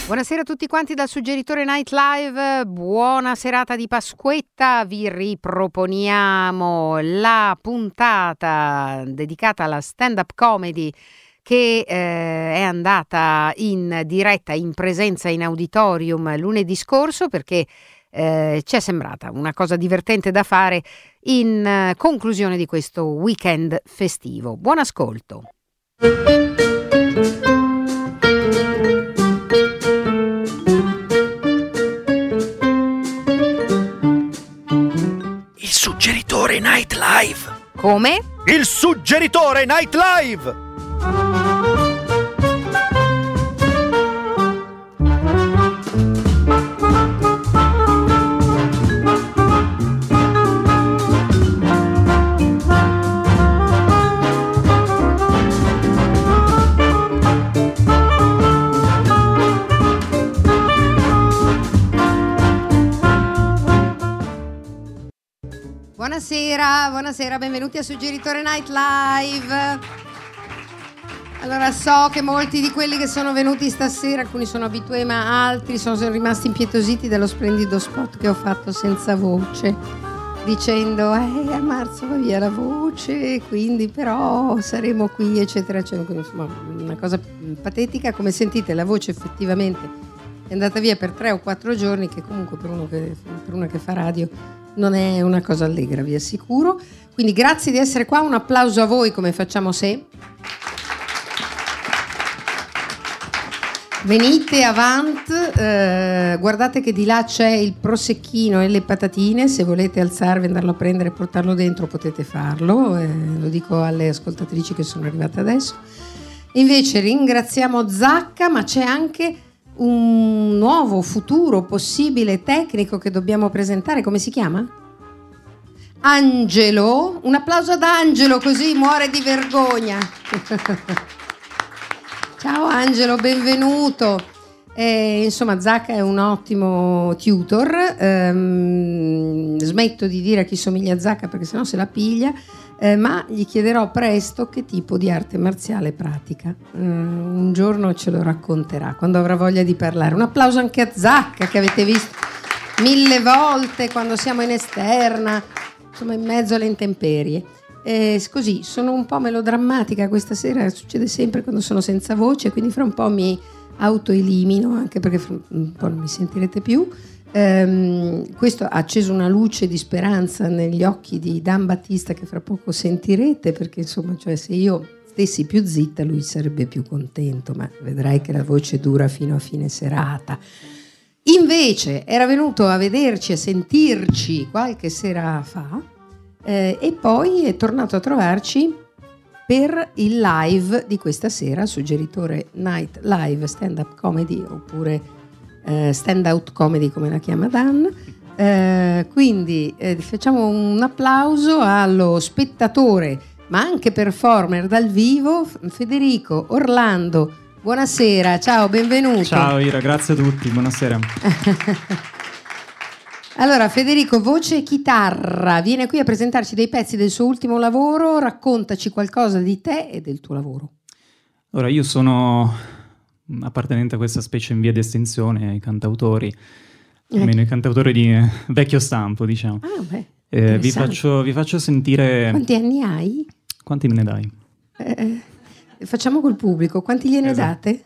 Buonasera a tutti quanti dal Suggeritore Night Live, buona serata di Pasquetta. Vi riproponiamo la puntata dedicata alla stand-up comedy che è andata in diretta, in presenza in auditorium lunedì scorso, perché ci è sembrata una cosa divertente da fare in conclusione di questo weekend festivo. Buon ascolto. Il Suggeritore Night Live. Come? Il Suggeritore Night Live. Buonasera, benvenuti a Suggeritore Night Live. Allora, so che molti di quelli che sono venuti stasera, alcuni sono abitué ma altri sono rimasti impietositi dallo splendido spot che ho fatto senza voce, dicendo a marzo va via la voce, quindi però saremo qui eccetera eccetera. Insomma, una cosa patetica. Come sentite, la voce effettivamente è andata via per 3 o 4 giorni, che comunque per una che fa radio non è una cosa allegra, vi assicuro. Quindi grazie di essere qua, un applauso a voi come facciamo se. Venite avanti, guardate che di là c'è il prosecchino e le patatine, se volete alzarvi, andarlo a prendere e portarlo dentro potete farlo, lo dico alle ascoltatrici che sono arrivate adesso. Invece ringraziamo Zacca, ma c'è anche un nuovo futuro possibile tecnico che dobbiamo presentare. Come si chiama? Angelo. Un applauso ad Angelo, così muore di vergogna. Ciao Angelo, benvenuto. Insomma, Zacca è un ottimo tutor. Smetto di dire a chi somiglia a Zacca perché sennò se la piglia. Ma gli chiederò presto che tipo di arte marziale pratica. Un giorno ce lo racconterà quando avrà voglia di parlare. Un applauso anche a Zacca, che avete visto 1000 volte quando siamo in esterna, insomma in mezzo alle intemperie. Così sono un po' melodrammatica questa sera, succede sempre quando sono senza voce, quindi fra un po' mi autoelimino, anche perché fra un po' non mi sentirete più. Questo ha acceso una luce di speranza negli occhi di Dan Battista, che fra poco sentirete, perché insomma, cioè, se io stessi più zitta lui sarebbe più contento, ma vedrai che la voce dura fino a fine serata. Invece era venuto a vederci, a sentirci qualche sera fa, e poi è tornato a trovarci per il live di questa sera, Suggeritore Night Live, stand up comedy oppure stand out comedy come la chiama Dan. Quindi facciamo un applauso allo spettatore ma anche performer dal vivo, Federico Orlando. Buonasera, ciao, benvenuto. Ciao Ira, grazie a tutti, buonasera. Allora, Federico, voce e chitarra, viene qui a presentarci dei pezzi del suo ultimo lavoro. Raccontaci qualcosa di te e del tuo lavoro. Allora, io sono appartenente a questa specie in via di estinzione, ai cantautori, almeno i cantautori di vecchio stampo, diciamo. Vi faccio sentire. Quanti anni hai? Quanti me ne dai? Facciamo col pubblico, quanti gliene date?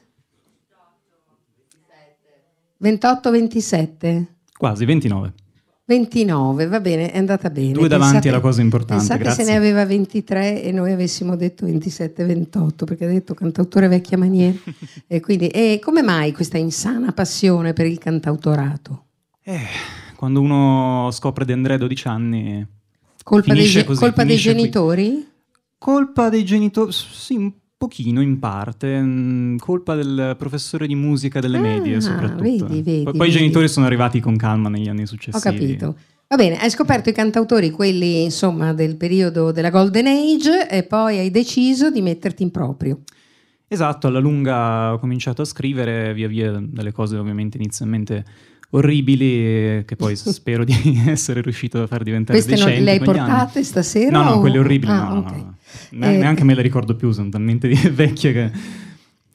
28, 27? Quasi, 29. 29, va bene, è andata bene. 2 davanti è la cosa importante, pensate grazie. Se ne aveva 23 e noi avessimo detto 27, 28, perché ha detto cantautore vecchia maniera. E quindi, come mai questa insana passione per il cantautorato? Quando uno scopre di Andrea a 12 anni... Colpa dei genitori? Colpa dei genitori, sì, un pochino in parte, colpa del professore di musica delle medie soprattutto. Vedi, poi i genitori sono arrivati con calma negli anni successivi. Ho capito. Va bene, hai scoperto i cantautori, quelli insomma del periodo della Golden Age, e poi hai deciso di metterti in proprio. Esatto, alla lunga ho cominciato a scrivere via via delle cose ovviamente inizialmente orribili, che poi spero di essere riuscito a far diventare decenti. Queste non le hai portate anni. Stasera? No, quelle orribili okay. no. Neanche me le ricordo più, sono talmente vecchie che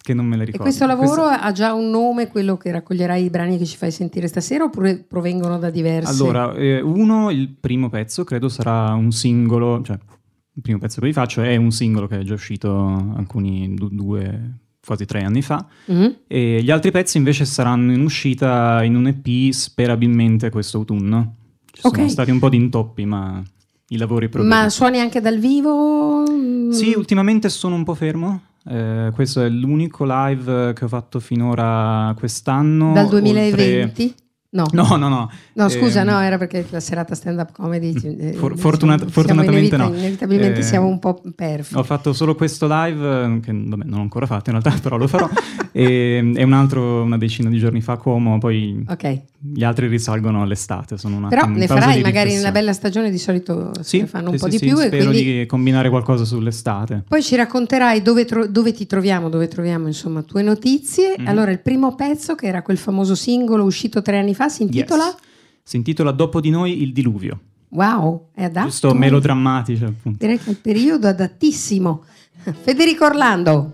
che non me le ricordo. E questo lavoro ha già un nome, quello che raccoglierai i brani che ci fai sentire stasera, oppure provengono da diversi? Allora, il primo pezzo credo sarà un singolo, cioè il primo pezzo che vi faccio è un singolo che è già uscito quasi 3 anni fa, e gli altri pezzi invece saranno in uscita in un EP sperabilmente questo autunno. Ci sono stati un po' di intoppi, ma i lavori progredono. Ma suoni anche dal vivo? Sì, ultimamente sono un po' fermo. Questo è l'unico live che ho fatto finora quest'anno. Dal 2020? No, scusa, era perché la serata stand-up comedy fortunatamente no. Inevitabilmente siamo un po' perfi. Ho fatto solo questo live, che non ho ancora fatto in realtà, però lo farò, e un altro una decina di giorni fa a Como, poi gli altri risalgono all'estate. Però ne farai magari nella bella stagione, di solito ne fanno un po' di più. Spero e quindi di combinare qualcosa sull'estate. Poi ci racconterai dove ti troviamo, insomma, tue notizie. Allora, il primo pezzo, che era quel famoso singolo uscito 3 anni fa, si intitola? Yes. Si intitola Dopo di noi il diluvio. Wow, è adatto. Giusto melodrammatico, appunto. Direi che è il periodo adattissimo. Federico Orlando.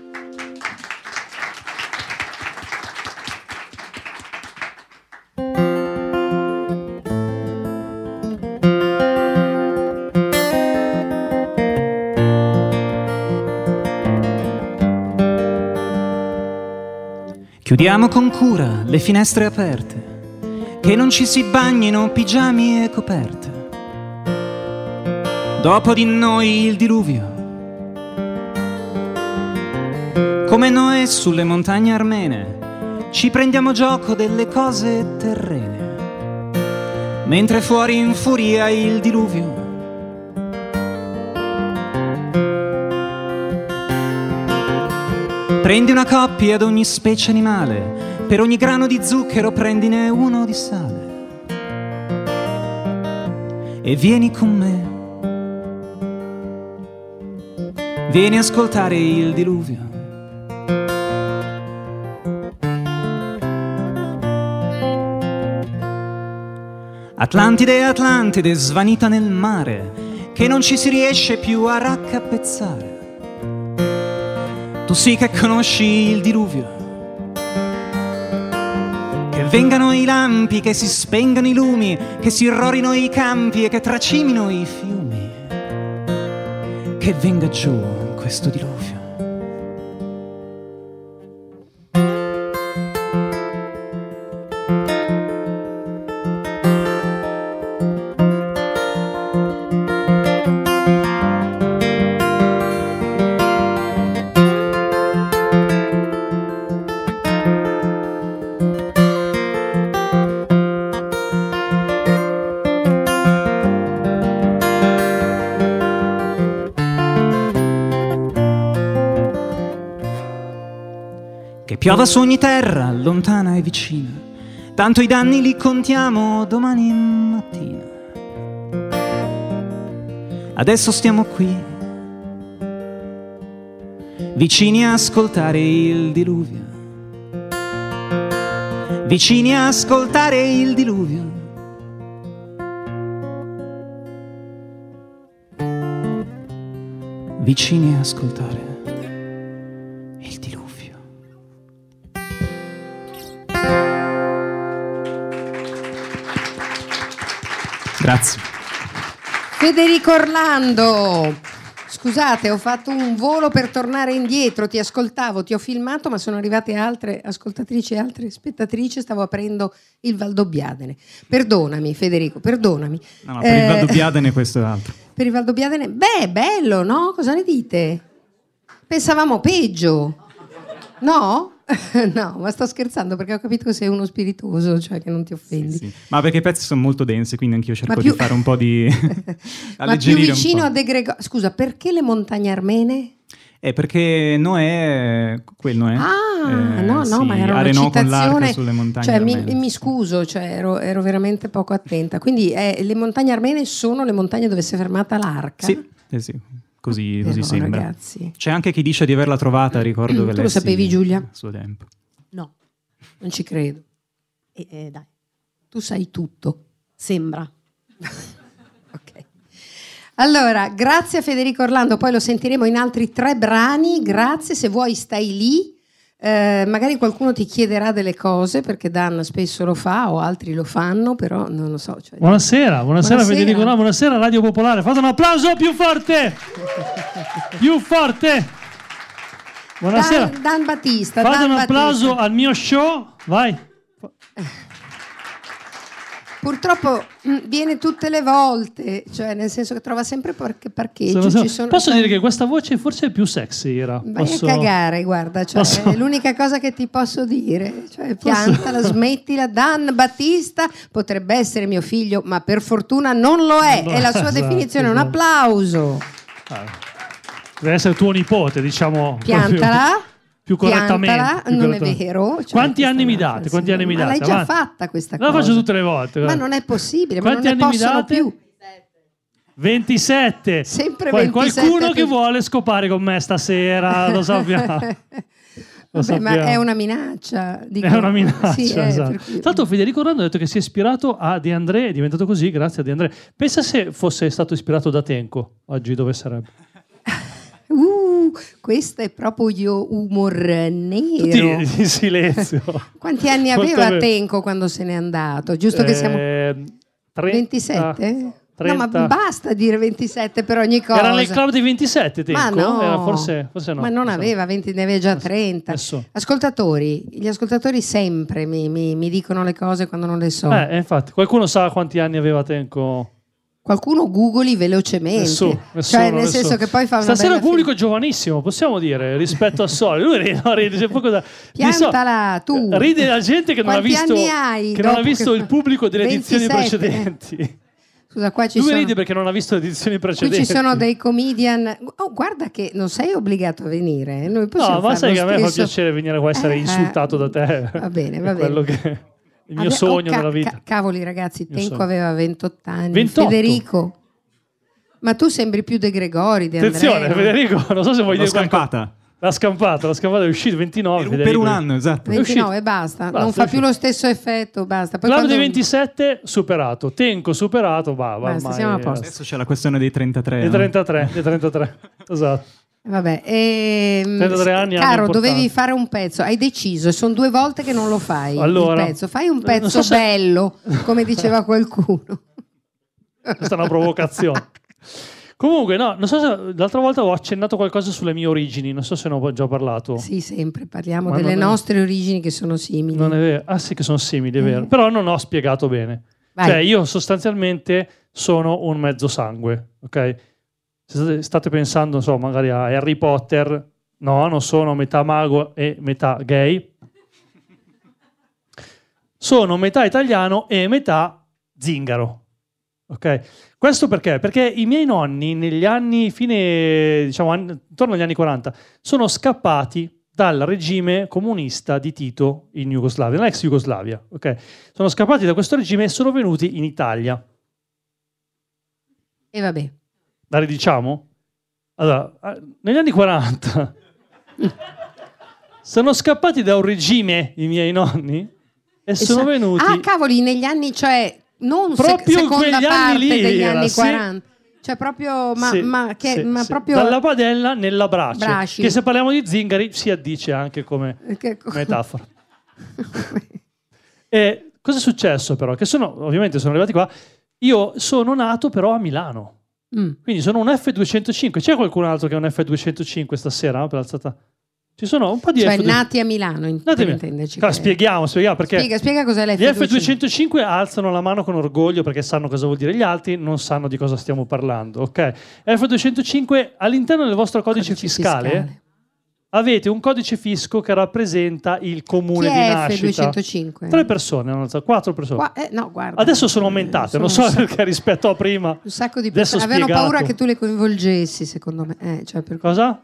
Chiudiamo con cura le finestre aperte, che non ci si bagnino pigiami e coperte. Dopo di noi il diluvio, come Noè sulle montagne armene, ci prendiamo gioco delle cose terrene, mentre fuori infuria il diluvio. Prendi una coppia ad ogni specie animale, per ogni grano di zucchero prendine uno di sale, e vieni con me, vieni a ascoltare il diluvio. Atlantide, Atlantide, svanita nel mare, che non ci si riesce più a raccapezzare. Tu sì che conosci il diluvio, che vengano i lampi, che si spengano i lumi, che si irrorino i campi e che tracimino i fiumi, che venga giù questo diluvio. Piova su ogni terra, lontana e vicina, tanto i danni li contiamo domani mattina. Adesso stiamo qui, vicini a ascoltare il diluvio, vicini a ascoltare il diluvio. Vicini a ascoltare. Grazie. Federico Orlando, scusate, ho fatto un volo per tornare indietro, ti ascoltavo, ti ho filmato, ma sono arrivate altre ascoltatrici e altre spettatrici, stavo aprendo il Valdobbiadene. Perdonami Federico, perdonami. No, per il Valdobbiadene questo è altro. Per il Valdobbiadene, bello, no? Cosa ne dite? Pensavamo peggio. No? No, ma sto scherzando, perché ho capito che sei uno spiritoso, cioè che non ti offendi. Sì. Ma perché i pezzi sono molto densi, quindi anch'io cerco di fare un po' di ma più vicino a De Gregori. Scusa, perché le montagne armene? Perché Noè, quel Noè. No, ma era una citazione con l'arca sulle montagne cioè, armene. mi scuso, cioè, ero veramente poco attenta. Quindi le montagne armene sono le montagne dove si è fermata l'arca? Sì. Così sembra. Ragazzi. C'è anche chi dice di averla trovata, ricordo che tu lo sapevi, Giulia? A suo tempo. No, non ci credo. Dai. Tu sai tutto. Sembra. Ok. Allora, grazie a Federico Orlando, poi lo sentiremo in altri 3 brani. Grazie, se vuoi stai lì. Magari qualcuno ti chiederà delle cose, perché Dan spesso lo fa o altri lo fanno, però non lo so. Cioè... Buonasera Federico, no, buonasera Radio Popolare, fate un applauso più forte! Più forte! Buonasera. Dan Battista. Fate un applauso al mio show, vai. Purtroppo viene tutte le volte, cioè nel senso che trova sempre parcheggio. Posso dire che questa voce forse è più sexy, era. Vai a cagare, guarda, cioè, è l'unica cosa che ti posso dire, cioè piantala, smettila. Dan Battista potrebbe essere mio figlio, ma per fortuna non lo è, è la sua definizione. Un applauso. Deve essere tuo nipote, diciamo. Piantala. Più correttamente. Non è vero. Cioè, quanti anni mi date? Quanti anni mi date? Ma l'hai già fatta questa cosa. La faccio tutte le volte. Ma non è possibile, quanti ma non anni ne possono mi date? più. 27. Sempre poi 27. Qualcuno che vuole scopare con me stasera, lo sappiamo. Vabbè, ma è una minaccia. Dico. È una minaccia, sì, esatto. Tra l'altro Federico Orlando ha detto che si è ispirato a De André, è diventato così grazie a De André. Pensa se fosse stato ispirato da Tenco, oggi dove sarebbe? Questo è proprio humor nero. Tutti in silenzio. Quanti anni aveva Tenco quando se n'è andato? Giusto che siamo 27? 30. No, ma basta dire 27 per ogni cosa. Era nel club dei 27 Tenco? Ma no. Era forse no. Ma non aveva 20, ne aveva già 30. Gli ascoltatori sempre mi dicono le cose quando non le so. Infatti, qualcuno sa quanti anni aveva Tenco? Qualcuno googoli velocemente. Nessuno, cioè, nel senso che poi fa una stasera bella il pubblico è giovanissimo, possiamo dire, rispetto al solito. Lui ride, c'è poco da... Piantala, tu. Ride la gente che non ha visto, il pubblico delle 27. edizioni precedenti. Scusa, qua Lui ride perché non ha visto le edizioni precedenti. Qui ci sono dei comedian. Oh, guarda che non sei obbligato a venire. Noi possiamo ma sai che a me fa stesso... piacere venire qua a essere insultato da te. Va bene, va bene. Quello che... Il mio sogno nella vita. Cavoli ragazzi, Tenco aveva 28 anni. 28? Federico. Ma tu sembri più De Gregori, De Attenzione, Andrea. Federico, non so se vuoi dire scampata. La scampata è uscita 29. Per un anno, esatto. 29 basta, non fa più lo stesso effetto, basta. Poi Club dei 27 superato, Tenco superato, basta, siamo a posto. Adesso c'è la questione dei 33. Dei 33, esatto. Vabbè, 33 anni, caro, dovevi fare un pezzo, hai deciso, sono 2 volte che non lo fai. Allora, il pezzo. Fai un pezzo bello, come diceva qualcuno. Questa è una provocazione. Comunque, no, non so se l'altra volta ho accennato qualcosa sulle mie origini, non so se ne ho già parlato. Sì, sempre parliamo delle nostre origini che sono simili. Non è vero? Ah sì, che sono simili, è vero. Però non ho spiegato bene. Vai. Cioè, io sostanzialmente sono un mezzo sangue, ok? Se state pensando, insomma, magari a Harry Potter, no, non sono metà mago e metà gay. Sono metà italiano e metà zingaro. Ok? Questo perché? Perché i miei nonni negli anni intorno agli anni 40 sono scappati dal regime comunista di Tito in Jugoslavia, nell'ex Jugoslavia, ok? Sono scappati da questo regime e sono venuti in Italia. E vabbè. La ridiciamo? Allora, negli anni 40 sono scappati da un regime i miei nonni e sono venuti... Ah, cavoli, negli anni, cioè... Non proprio seconda parte degli anni sì. 40, cioè proprio proprio dalla padella nella brace, che se parliamo di zingari si addice anche come metafora. E cosa è successo però? Che ovviamente sono arrivati qua, io sono nato però a Milano, quindi sono un F205. C'è qualcun altro che è un F205 stasera per l'alzata? Ci sono un po' di F205. Nati a Milano, per intenderci. Spieghiamo perché. Spiega cos'è l'F205. Gli F205 alzano la mano con orgoglio perché sanno cosa vuol dire, gli altri non sanno di cosa stiamo parlando, ok? F205 all'interno del vostro codice fiscale avete un codice fisco che rappresenta il comune di nascita. F205? 3 persone, 4 persone. No, guarda. Adesso sono aumentate, non so perché rispetto a prima. Un sacco di persone. Avevano paura che tu le coinvolgessi, secondo me. Cosa?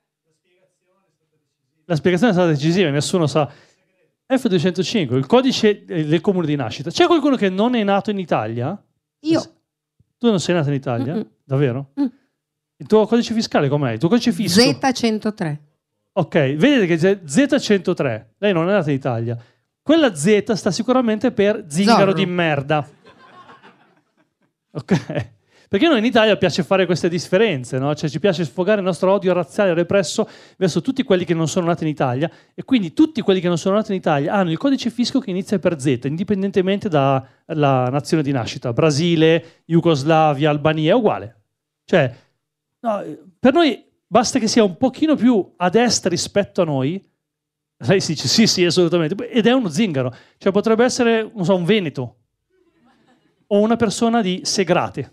La spiegazione è stata decisiva, nessuno sa. F205, il codice del comune di nascita. C'è qualcuno che non è nato in Italia? Io. Tu non sei nato in Italia? Davvero? Il tuo codice fiscale com'è? Il tuo codice fisco? Z103. Ok, vedete che c'è Z103. Lei non è nata in Italia. Quella Z sta sicuramente per zingaro di merda. Ok? Perché noi in Italia piace fare queste differenze, no? Cioè ci piace sfogare il nostro odio razziale represso verso tutti quelli che non sono nati in Italia, e quindi tutti quelli che non sono nati in Italia hanno il codice fisco che inizia per Z, indipendentemente dalla nazione di nascita. Brasile, Jugoslavia, Albania, è uguale. Cioè, no, per noi basta che sia un pochino più a destra rispetto a noi. Lei si dice sì, assolutamente. Ed è uno zingaro. Cioè potrebbe essere, non so, un veneto. O una persona di Segrate.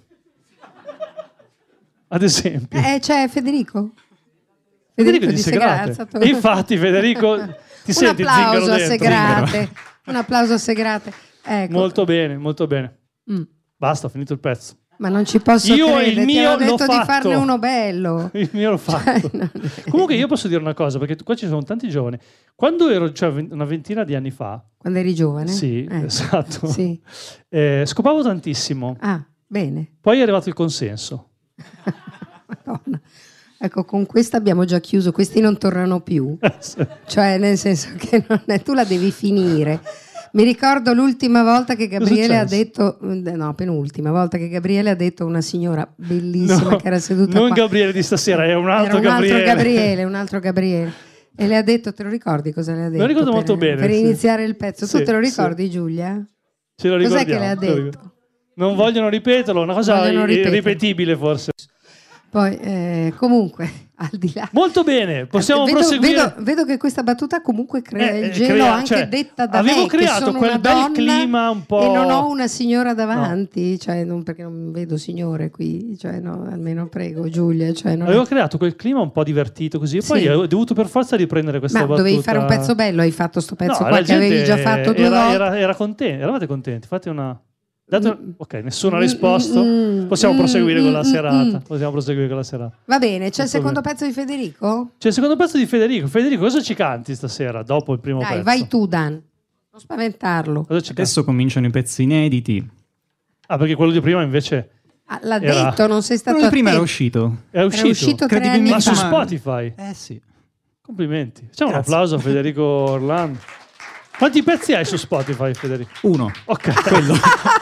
Ad esempio. C'è Federico. Federico di Segrate. E infatti Federico ti senti zingaro dentro. Segrate. Un applauso a Segrate. Ecco. Molto bene, molto bene. Basta, ho finito il pezzo. Ma non ci posso credere, il mio ti ho detto l'ho di farne uno bello. Il mio l'ho fatto. Comunque io posso dire una cosa, perché qua ci sono tanti giovani. Quando ero, cioè una ventina di anni fa... Quando eri giovane? Sì, esatto. Sì. Scopavo tantissimo. Ah, bene. Poi è arrivato il consenso. Madonna. Ecco, con questa abbiamo già chiuso, questi non tornano più. Sì. Cioè, nel senso che tu la devi finire. Mi ricordo l'ultima volta che Gabriele ha detto, no, penultima volta che Gabriele ha detto a una signora bellissima che era seduta non qua. Gabriele di stasera, è un altro Gabriele. Un altro Gabriele. E le ha detto, te lo ricordi cosa le ha detto? Me lo ricordo molto bene. Per iniziare il pezzo. Sì, tu te lo ricordi, Giulia? Ce lo ricordiamo. Cos'è che le ha detto? Non vogliono ripeterlo, una cosa irripetibile forse. Poi, comunque, al di là... Molto bene, possiamo proseguire. Vedo che questa battuta comunque crea il gelo, anche detta da me, avevo creato che sono quel una bel donna clima un po'... e non ho una signora davanti, cioè, perché non vedo signore qui, cioè, no, almeno prego Giulia. Cioè, avevo creato quel clima un po' divertito così, e poi ho dovuto per forza riprendere questa battuta. Ma dovevi fare un pezzo bello, hai fatto sto pezzo qua che avevi già fatto due volte. Era contenti, eravate contenti, fate una... Ok, nessuno ha risposto. Possiamo proseguire con la serata. Va bene, c'è il secondo pezzo di Federico? C'è il secondo pezzo di Federico. Federico, cosa ci canti stasera dopo il primo pezzo? Dai, vai tu, Dan. Non spaventarlo. Adesso cominciano i pezzi inediti. Ah, perché quello di prima invece... l'ha detto, non sei stato quello di prima attento. Era uscito 3 anni fa. Ma su Spotify? Sì. Complimenti. Facciamo un applauso a Federico Orlando. Quanti pezzi hai su Spotify, Federico? 1. Ok, quello.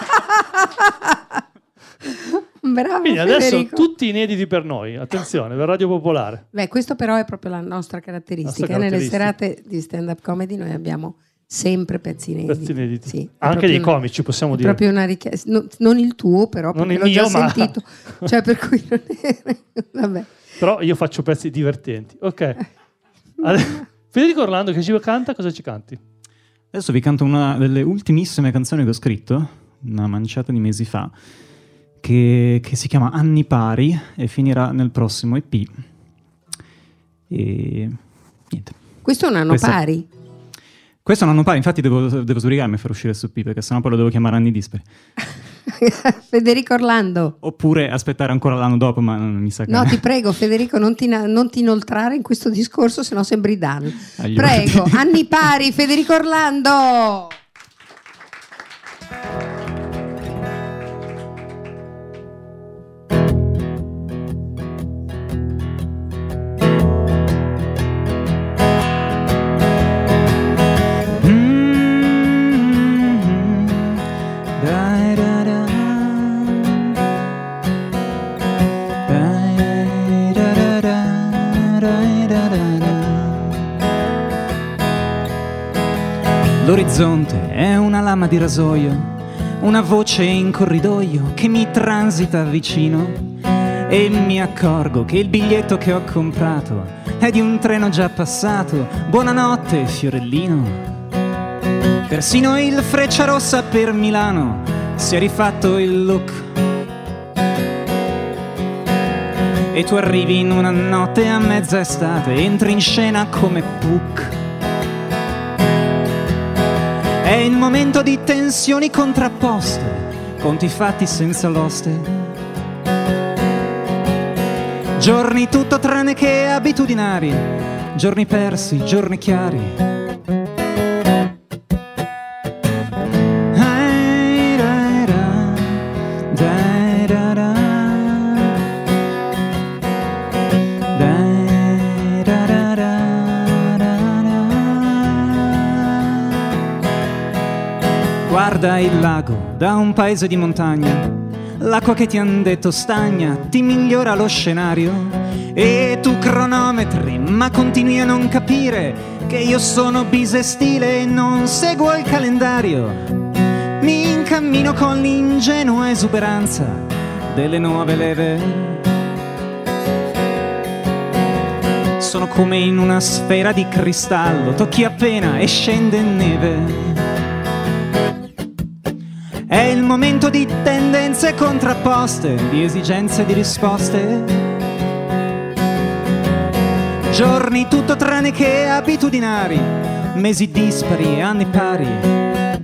Bravo. Quindi adesso Federico. tutti inediti per noi. Attenzione, per Radio Popolare. Beh, questo però è proprio la nostra caratteristica. Nelle serate di stand-up comedy noi abbiamo sempre pezzi inediti. Sì, anche dei comici, possiamo dire. È proprio una richiesta. Non il tuo, però, perché l'ho già sentito. Cioè, per cui non è... Vabbè. Però io faccio pezzi divertenti. Ok. Federico Orlando che ci canta, cosa ci canti? Adesso vi canto una delle ultimissime canzoni che ho scritto, una manciata di mesi fa, che si chiama Anni Pari e finirà nel prossimo EP. E niente. Questo è un anno pari? Questo è un anno pari, infatti devo sbrigarmi a far uscire su EP, perché sennò poi lo devo chiamare Anni Disperi. Federico Orlando. Oppure aspettare ancora l'anno dopo, ma non mi sa che... No, ti prego Federico, non ti inoltrare in questo discorso, sennò sembri Dan. Prego, Anni Pari, Federico Orlando. L'orizzonte è una lama di rasoio, una voce in corridoio che mi transita vicino e mi accorgo che il biglietto che ho comprato è di un treno già passato. Buonanotte, fiorellino. Persino il Frecciarossa per Milano si è rifatto il look e tu arrivi in una notte a mezza estate, entri in scena come Puck. È il momento di tensioni contrapposte, conti fatti senza l'oste. Giorni tutto tranne che abitudinari, giorni persi, giorni chiari. Guarda il lago da un paese di montagna, L'acqua che ti han detto stagna ti migliora lo scenario. E tu cronometri, ma continui a non capire che io sono bisestile e non seguo il calendario. Mi incammino con l'ingenua esuberanza delle nuove leve. Sono come in una sfera di cristallo, tocchi appena e scende neve. È il momento di tendenze contrapposte, di esigenze e di risposte. Giorni tutto tranne che abitudinari, mesi dispari e anni pari.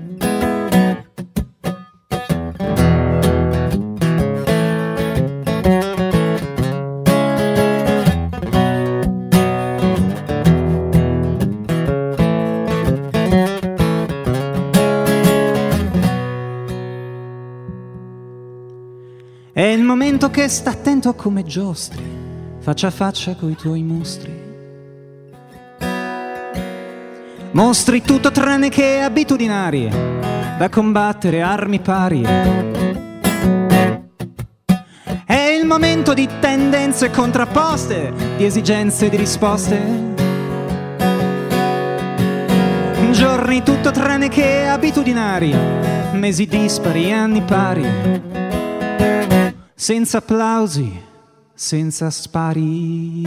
È il momento che sta attento come giostri, faccia a faccia coi tuoi mostri. Mostri tutto tranne che abitudinari, da combattere armi pari. È il momento di tendenze contrapposte, di esigenze e di risposte. Giorni tutto tranne che abitudinari, mesi dispari, anni pari. Senza applausi, senza spari.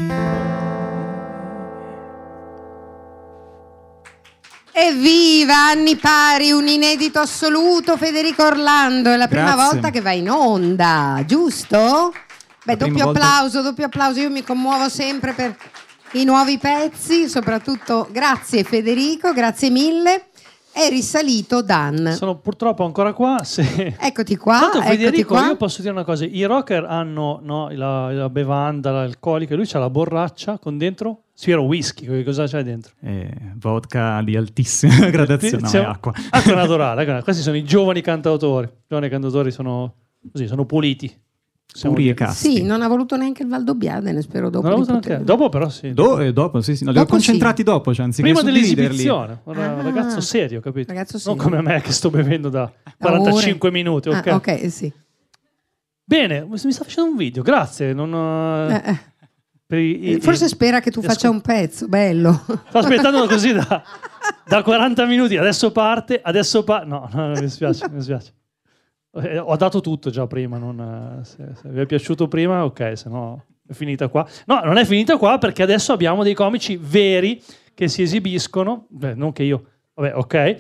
Evviva, anni pari, un inedito assoluto, Federico Orlando. È la prima volta che vai in onda, giusto? Beh, doppio applauso. Io mi commuovo sempre per i nuovi pezzi, soprattutto grazie Federico, grazie mille. È risalito Dan. Sono purtroppo ancora qua. Eccoti qua. Federico, io posso dire una cosa: i rocker hanno la bevanda alcolica, lui c'ha la borraccia con dentro. Spero whisky, cosa c'è dentro? Vodka di altissima gradazione, no, è acqua. Acqua naturale. Questi sono i giovani cantautori. I giovani cantautori sono così, sono puliti. Puri e casti. Sì, non ha voluto neanche il Valdobbiade, ne spero dopo. Dopo però sì. Dopo sì. No, li ho concentrati dopo, cioè, anziché prima dell'esibizione. Un ragazzo serio, capito? Non come me che sto bevendo da 45 minuti. Ok, ok, sì. Bene, mi sta facendo un video, grazie. Forse spera che tu faccia un pezzo, bello. Sto aspettando così da 40 minuti, adesso parte. No, mi spiace. Ho dato tutto già prima, se vi è piaciuto prima, ok, se no è finita qua. No, non è finita qua perché adesso abbiamo dei comici veri che si esibiscono, non che io, vabbè, ok,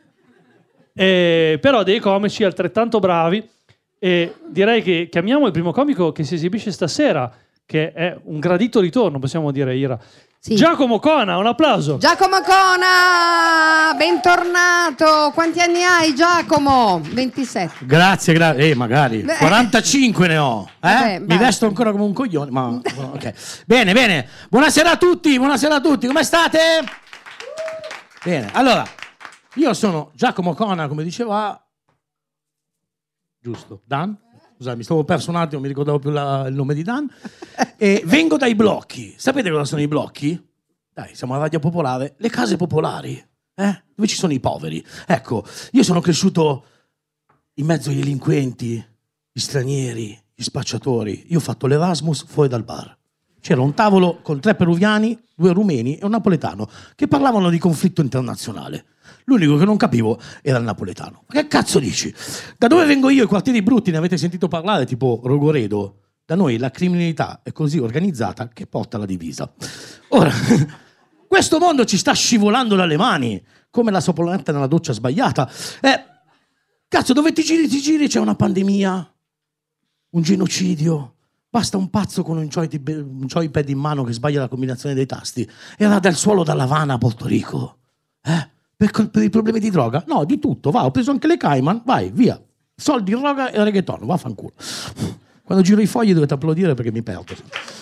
però dei comici altrettanto bravi, e direi che chiamiamo il primo comico che si esibisce stasera, che è un gradito ritorno, possiamo dire, Ira. Sì. Giacomo Cona, un applauso. Giacomo Cona, bentornato. Quanti anni hai, Giacomo? 27. Grazie, magari. 45 ne ho. Mi vesto ancora come un coglione. Ma okay. Bene. Buonasera a tutti. Come state? Bene. Allora, io sono Giacomo Cona, come diceva. Giusto. Dan? Scusate, mi stavo perso un attimo, mi ricordavo più il nome di Dan. E vengo dai blocchi. Sapete cosa sono i blocchi? Dai, siamo alla radio popolare. Le case popolari, dove ci sono i poveri. Ecco, io sono cresciuto in mezzo ai delinquenti, gli stranieri, gli spacciatori. Io ho fatto l'Erasmus fuori dal bar. C'era un tavolo con 3 peruviani, 2 rumeni e un napoletano che parlavano di conflitto internazionale. L'unico che non capivo era il napoletano. Ma che cazzo dici? Da dove vengo io, i quartieri brutti, ne avete sentito parlare, tipo Rogoredo? Da noi la criminalità è così organizzata che porta la divisa. Ora, questo mondo ci sta scivolando dalle mani, come la saponetta nella doccia sbagliata. Cazzo, dove ti giri c'è una pandemia, un genocidio. Basta un pazzo con un joypad in mano che sbaglia la combinazione dei tasti. Era dal suolo dall'Havana a Porto Rico. Per i problemi di droga? No, di tutto. Ho preso anche le Cayman, vai, via. Soldi, droga e reggaeton, vaffanculo. Quando giro i fogli dovete applaudire perché mi perdo.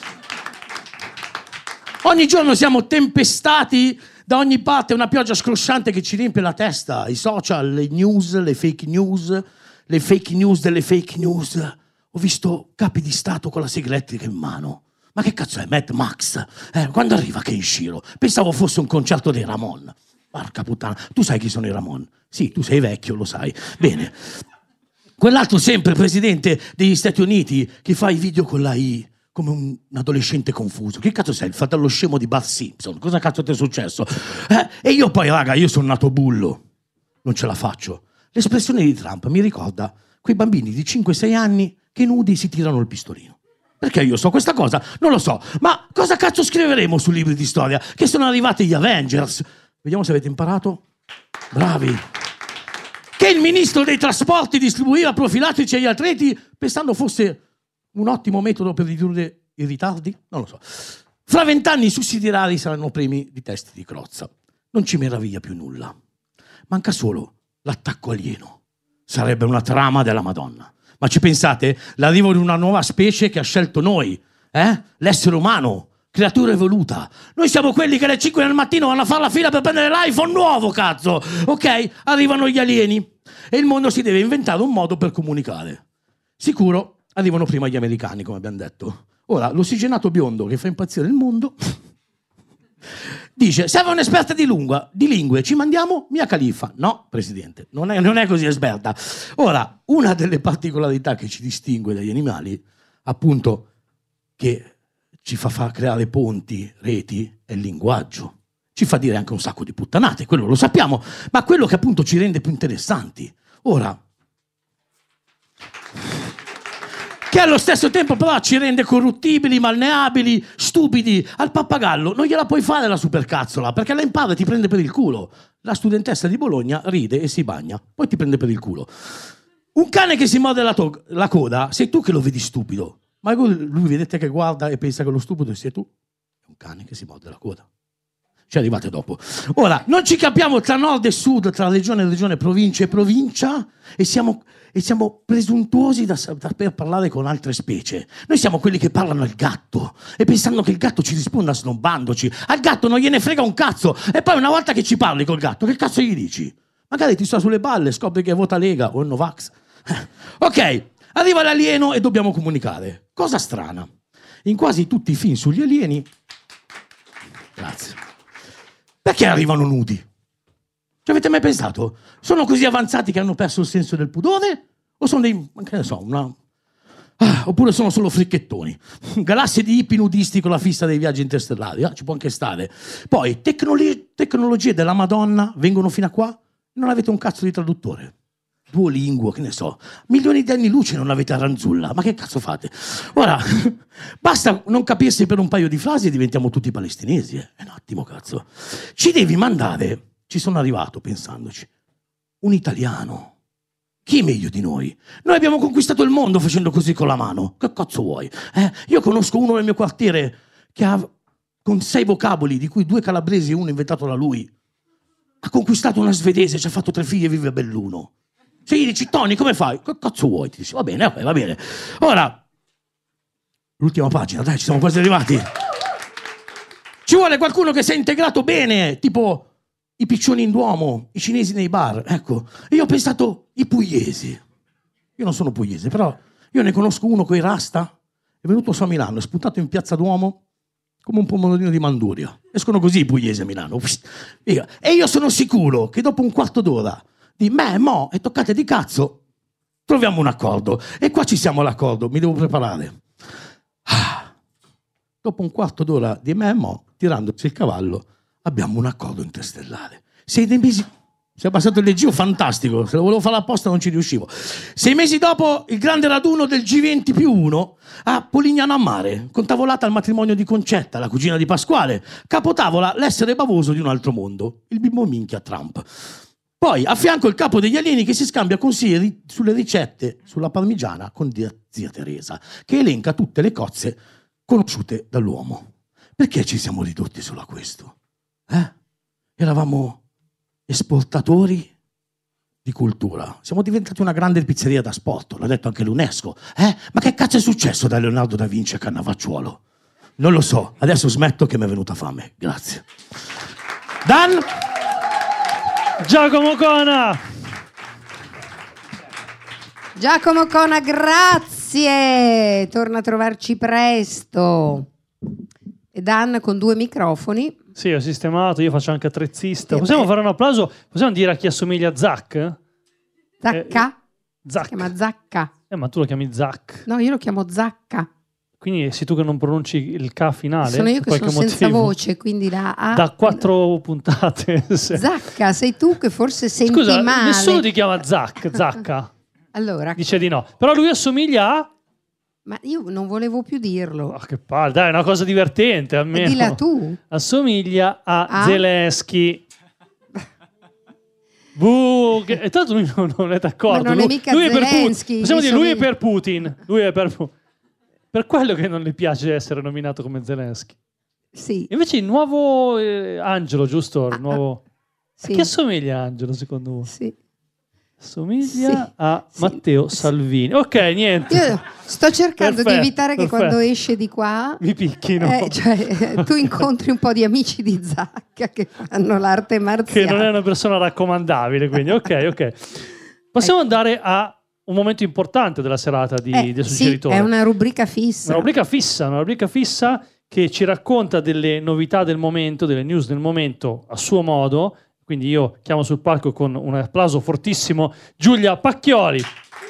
Ogni giorno siamo tempestati da ogni parte, una pioggia scrosciante che ci riempie la testa. I social, le news, le fake news delle fake news. Ho visto capi di Stato con la sigla elettrica in mano. Ma che cazzo è Mad Max? Quando arriva Kenshiro? Pensavo fosse un concerto dei Ramon. Porca puttana, tu sai chi sono i Ramon? Sì, tu sei vecchio, lo sai. Bene. Quell'altro sempre presidente degli Stati Uniti che fa i video con la I, come un adolescente confuso. Che cazzo sei? Il fratello scemo di Bart Simpson? Cosa cazzo ti è successo? E io poi, raga, io sono nato bullo. Non ce la faccio. L'espressione di Trump mi ricorda quei bambini di 5-6 anni che nudi si tirano il pistolino. Perché io so questa cosa? Non lo so. Ma cosa cazzo scriveremo sui libri di storia? Che sono arrivati gli Avengers. Vediamo se avete imparato. Bravi. Che il ministro dei trasporti distribuiva profilattici agli atleti pensando fosse un ottimo metodo per ridurre i ritardi? Non lo so. Fra 20 anni i sussidiari saranno premi di testi di Crozza. Non ci meraviglia più nulla. Manca solo l'attacco alieno. Sarebbe una trama della Madonna. Ma ci pensate? L'arrivo di una nuova specie che ha scelto noi. L'essere umano. Creatura evoluta. Noi siamo quelli che alle 5 del mattino vanno a fare la fila per prendere l'iPhone nuovo, cazzo. Ok? Arrivano gli alieni. E il mondo si deve inventare un modo per comunicare. Sicuro, arrivano prima gli americani, come abbiamo detto. Ora, l'ossigenato biondo che fa impazzire il mondo dice, serve un'esperta di lingue, ci mandiamo Mia Khalifa. No, Presidente, non è così esperta. Ora, una delle particolarità che ci distingue dagli animali, appunto, che ci fa creare ponti, reti, è il linguaggio. Ci fa dire anche un sacco di puttanate, quello lo sappiamo, ma quello che appunto ci rende più interessanti. Ora, che allo stesso tempo però ci rende corruttibili, malleabili, stupidi. Al pappagallo non gliela puoi fare la supercazzola, perché la impara e ti prende per il culo. La studentessa di Bologna ride e si bagna, poi ti prende per il culo. Un cane che si morde la coda, sei tu che lo vedi stupido. Ma lui vedete che guarda e pensa che lo stupido sei tu. È un cane che si morde la coda. Ci arrivate dopo. Ora, non ci capiamo tra nord e sud, tra regione e regione, provincia e provincia, e siamo presuntuosi da saper parlare con altre specie. Noi siamo quelli che parlano al gatto e pensando che il gatto ci risponda snobbandoci. Al gatto non gliene frega un cazzo. E poi una volta che ci parli col gatto, che cazzo gli dici? Magari ti sta sulle balle, scopri che vota Lega o Novax. Ok, arriva l'alieno e dobbiamo comunicare. Cosa strana. In quasi tutti i film sugli alieni... Grazie. Perché arrivano nudi? Ci avete mai pensato? Sono così avanzati che hanno perso il senso del pudore? O sono dei... che ne so, oppure sono solo fricchettoni? Galassie di hippie nudisti con la fissa dei viaggi interstellari, ci può anche stare. Poi, tecnologie della Madonna vengono fino a qua? Non avete un cazzo di traduttore. Duolingo, che ne so. Milioni di anni luce non avete Aranzulla. Ma che cazzo fate? Ora, basta non capirsi per un paio di frasi e diventiamo tutti palestinesi. Un attimo, cazzo. Ci devi mandare, ci sono arrivato pensandoci, un italiano. Chi è meglio di noi? Noi abbiamo conquistato il mondo facendo così con la mano. Che cazzo vuoi? Io conosco uno nel mio quartiere che ha, con 6 vocaboli, di cui 2 calabresi e uno inventato da lui, ha conquistato una svedese, ci ha fatto 3 figli e vive a Belluno. Se gli dici, Tony, come fai? Che cazzo vuoi? Ti dici, va bene, va bene. Ora, l'ultima pagina, dai, ci siamo quasi arrivati. Ci vuole qualcuno che sia integrato bene, tipo i piccioni in Duomo, i cinesi nei bar, ecco. E io ho pensato, i pugliesi. Io non sono pugliese, però io ne conosco uno coi rasta, è venuto su a Milano, è spuntato in Piazza Duomo come un pomodorino di Manduria. Escono così i pugliesi a Milano. E io sono sicuro che dopo un quarto d'ora di mo e toccate di cazzo, troviamo un accordo. E qua ci siamo all'accordo, mi devo preparare. Dopo un quarto d'ora di mo, tirandoci il cavallo, abbiamo un accordo interstellare. 6 mesi... Si è passato il leggio fantastico, se lo volevo fare apposta non ci riuscivo. 6 mesi dopo il grande raduno del G20+1 a Polignano a Mare, con tavolata al matrimonio di Concetta, la cugina di Pasquale, capotavola l'essere bavoso di un altro mondo, il bimbo minchia Trump. Poi a fianco il capo degli alieni che si scambia consigli sulle ricette sulla parmigiana con zia Teresa, che elenca tutte le cozze conosciute dall'uomo. Perché ci siamo ridotti solo a questo? Eravamo esportatori di cultura. Siamo diventati una grande pizzeria da sport, l'ha detto anche l'UNESCO. Ma che cazzo è successo da Leonardo da Vinci a Cannavacciuolo? Non lo so, adesso smetto che mi è venuta fame. Grazie. Dan? Giacomo Cona! Giacomo Cona, grazie! Torna a trovarci presto. E Dan con 2 microfoni. Sì, ho sistemato, io faccio anche attrezzista. Possiamo fare un applauso? Possiamo dire a chi assomiglia a Zac? Zacca? Si chiama Zacca. Ma tu lo chiami Zac. No, io lo chiamo Zacca. Quindi sei tu che non pronunci il K finale? Sono io che sono senza voce, quindi la A... Da 4 puntate. Zacca, sei tu che forse senti Scusa, male. nessuno ti chiama Zacca. Allora... Dice di no. Però lui assomiglia a... Ma io non volevo più dirlo. Oh, che palle, dai, è una cosa divertente almeno. Dilla tu. Assomiglia a Zelensky. E tanto lui non è d'accordo. Ma non è mica lui Zelensky. Possiamo dire, lui è per Putin. Lui è per quello che non le piace essere nominato come Zelensky. Sì. Invece il nuovo Angelo, giusto? Il nuovo... Sì. A chi assomiglia Angelo, secondo voi? Sì. Assomiglia a Matteo Salvini. Ok, niente. Io sto cercando Perfetto, di evitare che quando esce di qua mi picchino. Tu incontri un po' di amici di Zacca che fanno l'arte marziale. Che non è una persona raccomandabile, quindi ok. Possiamo andare a un momento importante della serata del suggeritore. Sì, è una rubrica fissa. Una rubrica fissa che ci racconta delle novità del momento, delle news del momento a suo modo. Quindi io chiamo sul palco con un applauso fortissimo Giulia Pacchioli.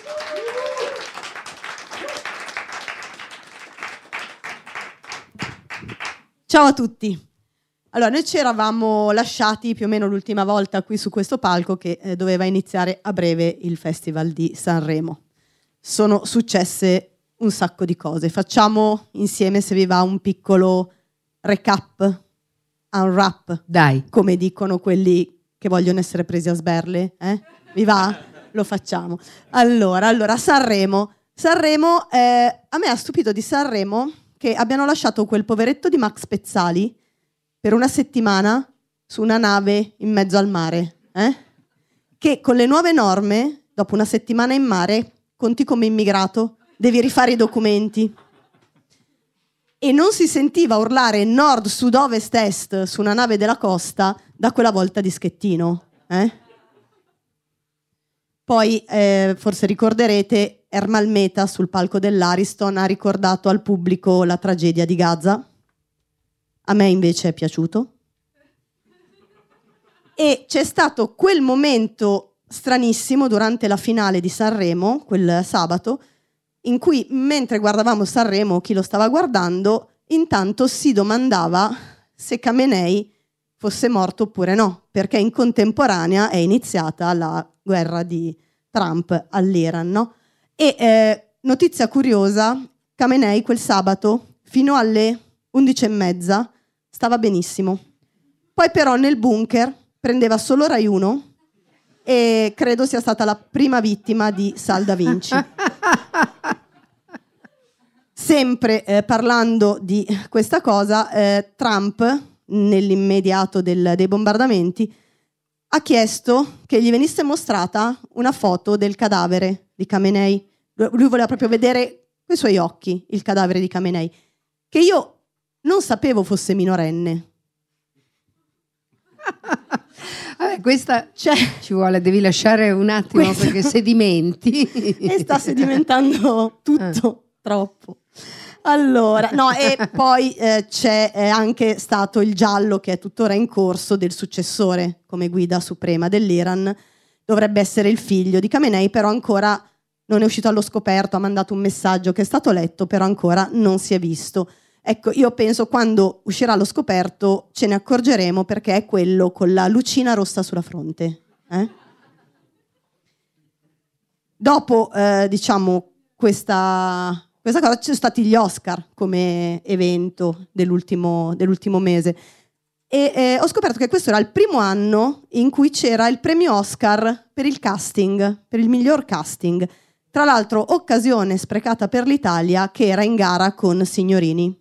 Ciao a tutti. Allora, noi ci eravamo lasciati più o meno l'ultima volta qui su questo palco che doveva iniziare a breve il Festival di Sanremo. Sono successe un sacco di cose. Facciamo insieme, se vi va, un piccolo recap, unwrap, dai, come dicono quelli che vogliono essere presi a sberle. Vi va? Lo facciamo. Allora, Sanremo. A me ha stupito di Sanremo che abbiano lasciato quel poveretto di Max Pezzali per una settimana su una nave in mezzo al mare, che con le nuove norme, dopo una settimana in mare, conti come immigrato, devi rifare i documenti. E non si sentiva urlare nord, sud, ovest, est su una nave della costa da quella volta di Schettino. Poi, forse ricorderete, Ermal Meta sul palco dell'Ariston ha ricordato al pubblico la tragedia di Gaza. A me invece è piaciuto. E c'è stato quel momento stranissimo durante la finale di Sanremo, quel sabato, in cui mentre guardavamo Sanremo, chi lo stava guardando, intanto si domandava se Khamenei fosse morto oppure no, perché in contemporanea è iniziata la guerra di Trump all'Iran, no? E notizia curiosa, Khamenei quel sabato fino alle 11:30 stava benissimo. Poi però nel bunker prendeva solo Rai 1 e credo sia stata la prima vittima di Sal Da Vinci. Sempre parlando di questa cosa, Trump, nell'immediato dei bombardamenti, ha chiesto che gli venisse mostrata una foto del cadavere di Khamenei. Lui voleva proprio vedere coi suoi occhi il cadavere di Khamenei, che io non sapevo fosse minorenne. Vabbè, questa ci vuole, devi lasciare un attimo perché sedimenti. E sta sedimentando tutto, troppo. Allora, no, e poi c'è anche stato il giallo che è tuttora in corso del successore come guida suprema dell'Iran. Dovrebbe essere il figlio di Khamenei, però ancora non è uscito allo scoperto, ha mandato un messaggio che è stato letto, però ancora non si è visto. Ecco, io penso quando uscirà allo scoperto ce ne accorgeremo, perché è quello con la lucina rossa sulla fronte. Dopo, diciamo, questa cosa, ci sono stati gli Oscar come evento dell'ultimo mese. E ho scoperto che questo era il primo anno in cui c'era il premio Oscar per il casting, per il miglior casting. Tra l'altro, occasione sprecata per l'Italia che era in gara con Signorini.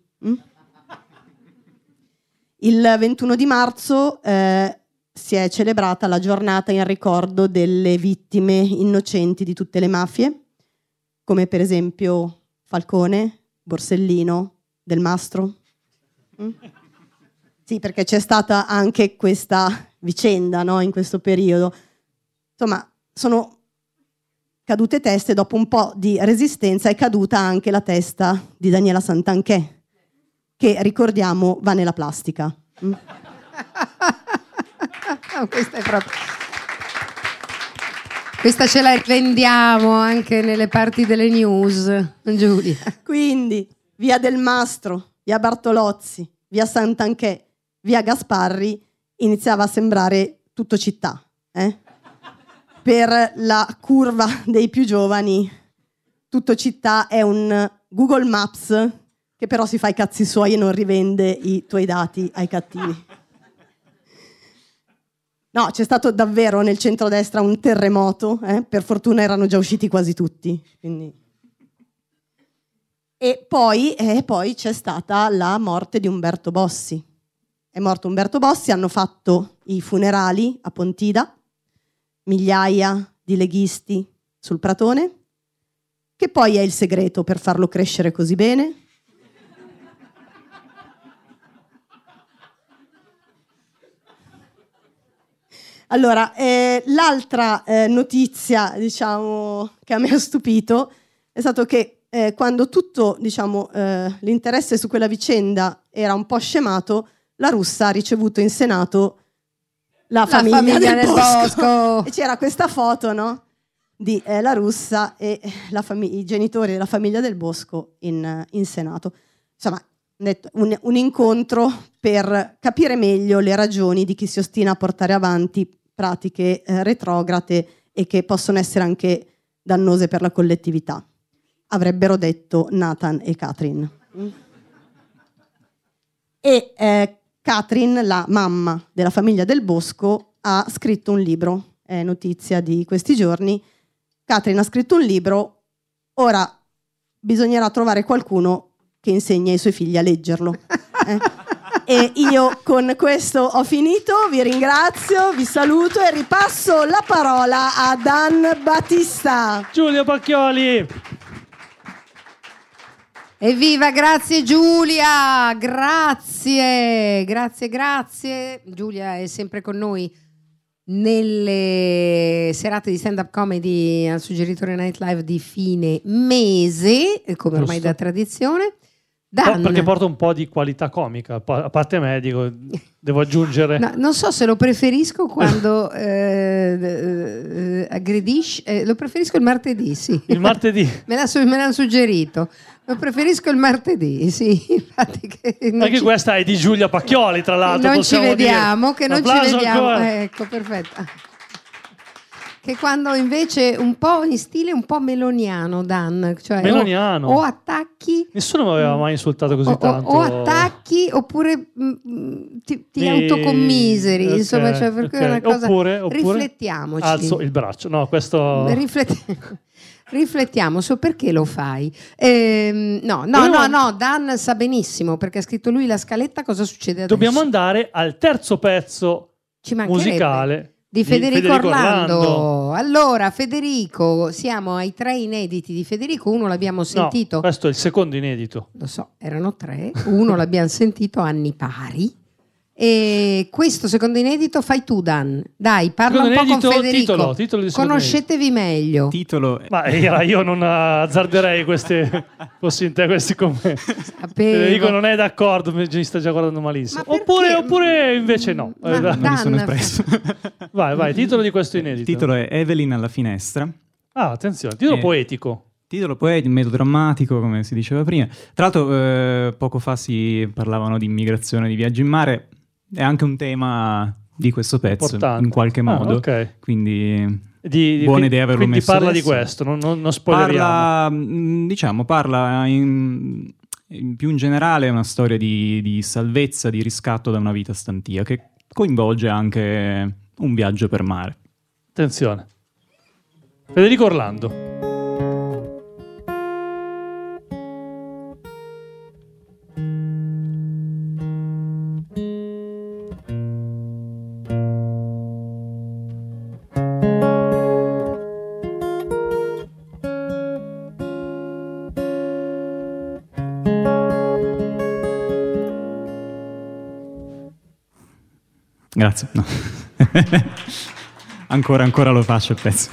Il 21 di marzo si è celebrata la giornata in ricordo delle vittime innocenti di tutte le mafie, come per esempio Falcone, Borsellino, Del Mastro. Sì, perché c'è stata anche questa vicenda, no, in questo periodo. Insomma, sono cadute teste, dopo un po' di resistenza è caduta anche la testa di Daniela Santanchè, che ricordiamo va nella plastica. Questa è proprio... Questa ce la vendiamo anche nelle parti delle news, Giulia. Quindi, via Del Mastro, via Bartolozzi, via Sant'Anché, via Gasparri, iniziava a sembrare tutto città. Per la curva dei più giovani, tutto città è un Google Maps che però si fa i cazzi suoi e non rivende i tuoi dati ai cattivi. No, c'è stato davvero nel centrodestra un terremoto, per fortuna erano già usciti quasi tutti. Quindi. E poi c'è stata la morte di Umberto Bossi. È morto Umberto Bossi, hanno fatto i funerali a Pontida, migliaia di leghisti sul Pratone. Che poi è il segreto per farlo crescere così bene? Allora, l'altra notizia, diciamo, che a me ha stupito è stato che quando tutto, diciamo, l'interesse su quella vicenda era un po' scemato, la Russa ha ricevuto in Senato la famiglia del Bosco. E c'era questa foto, no? Di la Russa e i genitori della famiglia del Bosco in Senato. Insomma, un incontro per capire meglio le ragioni di chi si ostina a portare avanti pratiche retrograde e che possono essere anche dannose per la collettività. Avrebbero detto Nathan e Katrin. E Katrin, la mamma della famiglia del Bosco, ha scritto un libro, è notizia di questi giorni. Katrin ha scritto un libro, ora bisognerà trovare qualcuno che insegni ai suoi figli a leggerlo. E io con questo ho finito, vi ringrazio, vi saluto e ripasso la parola a Dan Battista. Giulia Pacchioli. Evviva, grazie Giulia, grazie. Giulia è sempre con noi nelle serate di stand-up comedy al Suggeritore Night Live di fine mese, come ormai da tradizione. Dan. Perché porta un po' di qualità comica, a parte me, dico, devo aggiungere. No, non so se lo preferisco quando aggredisce, lo preferisco il martedì, sì. Il martedì? me l'hanno suggerito. Lo preferisco il martedì, sì. Infatti anche questa è di Giulia Pacchioli, tra l'altro. Non ci vediamo, che non ci vediamo. Ancora. Ecco, perfetto. Che quando invece un po' in stile un po' meloniano, Dan, cioè meloniano. O attacchi. Nessuno mi aveva mai insultato così tanto. O attacchi oppure ti autocommiseri, okay, insomma, cioè per cui è una cosa. Oppure riflettiamoci. Alzo il braccio. No, questo. Riflettiamo su perché lo fai. No, Dan sa benissimo perché ha scritto lui la scaletta, cosa succede adesso. Dobbiamo andare al terzo pezzo musicale di Federico Orlando. Allora, Federico, siamo ai 3 inediti di Federico. Uno l'abbiamo sentito. No, questo è il secondo inedito. Lo so, erano 3. Uno l'abbiamo sentito a anni pari. E questo secondo inedito fai tu, Dan. Dai, parla un po' con Federico. Titolo di conoscetevi meglio. Titolo. Ma io non azzarderei fossi in te questi con me. Federico non è d'accordo, mi sta già guardando malissimo. Oppure invece no. Non mi sono espresso. Vai, titolo di questo inedito. Il titolo è Evelyn alla finestra. Ah, attenzione, titolo poetico. Titolo poetico, melodrammatico, come si diceva prima. Tra l'altro, poco fa si parlavano di immigrazione, di viaggi in mare. È anche un tema di questo pezzo, importante. In qualche modo. Okay. Quindi buona idea averlo messo. Quindi parla adesso. Di questo, non spoileriamo. Parla in più in generale è una storia di salvezza, di riscatto da una vita stantia, che coinvolge anche un viaggio per mare. Attenzione. Federico Orlando. Grazie. No. ancora lo faccio il pezzo.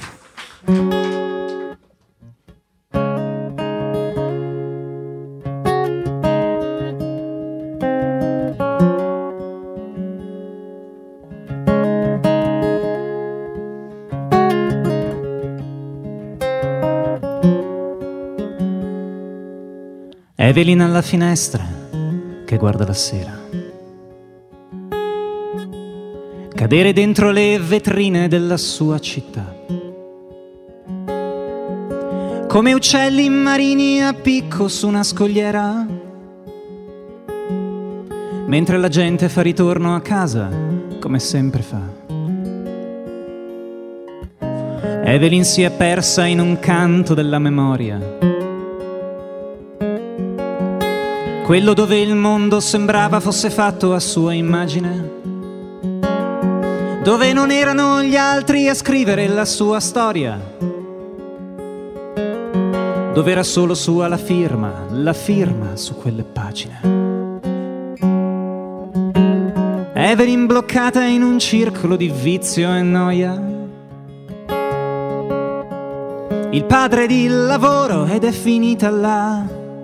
Evelyn alla finestra che guarda la sera. Cadere dentro le vetrine della sua città. Come uccelli marini a picco su una scogliera. Mentre la gente fa ritorno a casa, come sempre fa. Evelyn si è persa in un canto della memoria. Quello dove il mondo sembrava fosse fatto a sua immagine. Dove non erano gli altri a scrivere la sua storia. Dove era solo sua la firma su quelle pagine. Evelyn bloccata in un circolo di vizio e noia. Il padre di lavoro ed è finita là.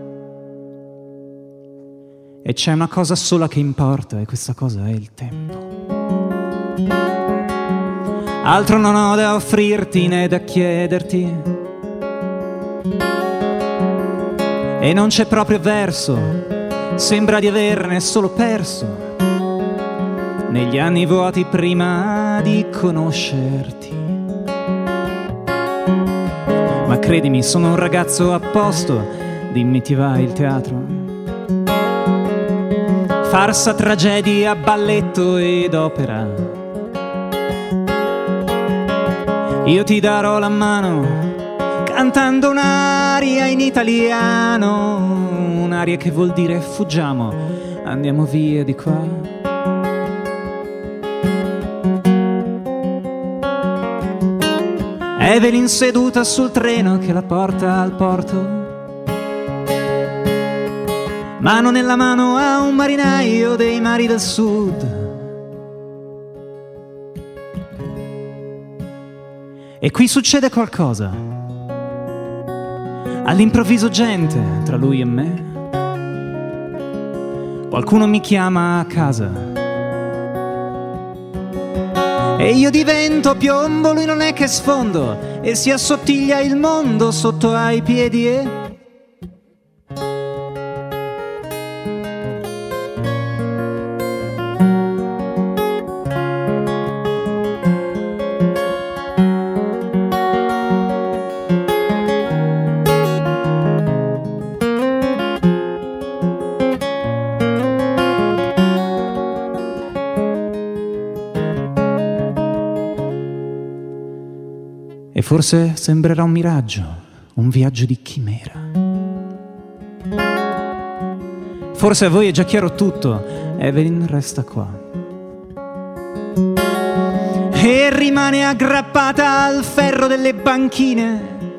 E c'è una cosa sola che importa e questa cosa è il tempo. Altro non ho da offrirti né da chiederti. E non c'è proprio verso, sembra di averne solo perso negli anni vuoti prima di conoscerti. Ma credimi, sono un ragazzo a posto, dimmi ti va il teatro? Farsa, tragedia, balletto ed opera. Io ti darò la mano cantando un'aria in italiano, un'aria che vuol dire fuggiamo, andiamo via di qua. Evelyn seduta sul treno che la porta al porto, mano nella mano a un marinaio dei mari del sud. E qui succede qualcosa. All'improvviso gente tra lui e me. Qualcuno mi chiama a casa. E io divento piombo, lui non è che sfondo, e si assottiglia il mondo sotto ai piedi e... Forse sembrerà un miraggio, un viaggio di chimera. Forse a voi è già chiaro tutto, Evelyn resta qua. E rimane aggrappata al ferro delle banchine.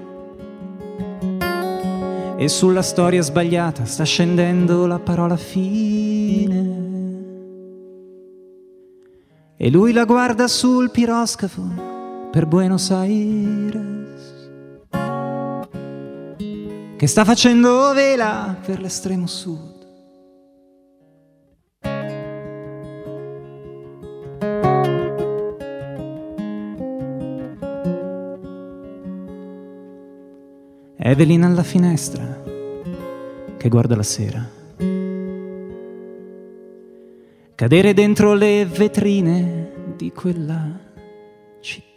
E sulla storia sbagliata sta scendendo la parola fine. E lui la guarda sul piroscafo per Buenos Aires, che sta facendo vela per l'estremo sud. Evelyn alla finestra che guarda la sera, cadere dentro le vetrine di quella città.